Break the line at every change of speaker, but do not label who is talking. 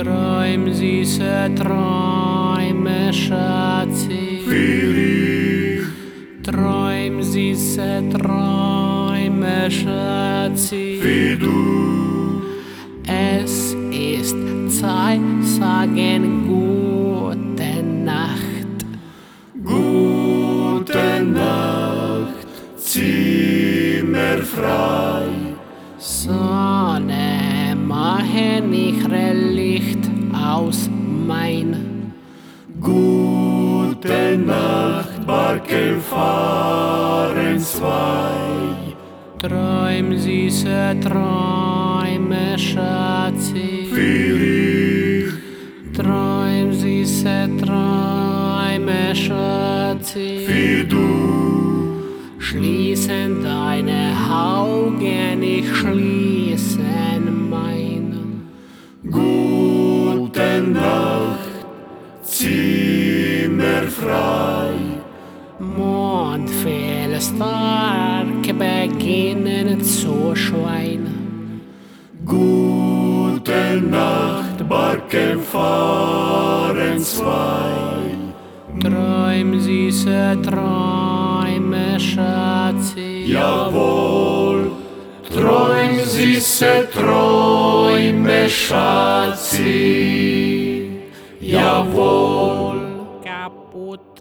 Träum süße Träume, Schatzi.
Für ich.
Träum süße Träume, Schatzi.
Wie du.
Es ist Zeit, sagen gute Nacht.
Gute Nacht, zimmerfrei.
Sonne, mache nicht Licht aus mein.
Gute Nacht, Barke fahren zwei.
Träum süße Träume, Schatzi.
Für ich.
Träum süße Träume, Schatzi.
Wie du.
Schließen deine Augen, ich schließe meine.
Gute Nacht, zimmerfrei.
Mond viel stark beginnen zu scheinen.
Gute Nacht, Barke fahren zwei.
Träum süße Träume, Schatzi.
Jawohl, träum süße Träume, Schatzi. Jawohl.
Kaputt